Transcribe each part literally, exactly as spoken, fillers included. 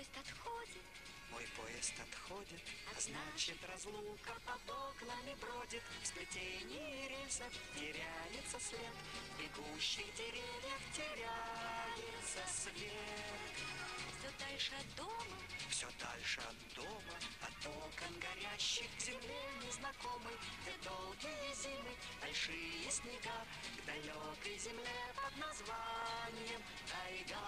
поезд отходит, мой поезд отходит, а значит разлука под окнами бродит. В сплетении рельсов теряется след, в бегущих деревьях теряется свет. все дальше от дома, Все дальше от дома, от окон горящих к земле незнакомой, где долгие зимы, большие снега, к далекой земле под названием тайга.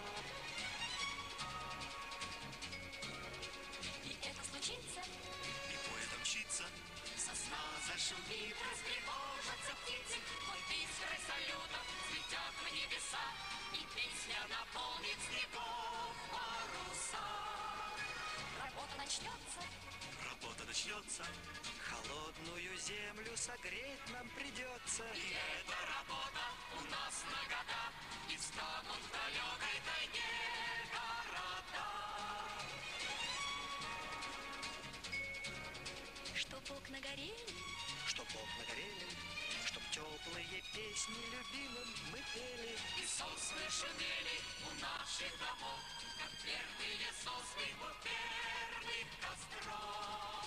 и это случится, И поезд мчится, сосна зашумит, растревожатся птицы, мой искры салютов взлетят в небеса, и песня наполнит снегов паруса. Работа начнется, работа начнется, холодную землю согреть нам придется. и эта работа у нас на года, и встанут в далекой тайге города. Чтоб окна горели, Чтоб окна горели, чтоб теплые песни любимым мы пели. и сосны шумели у наших домов, как первые сосны у первых костров.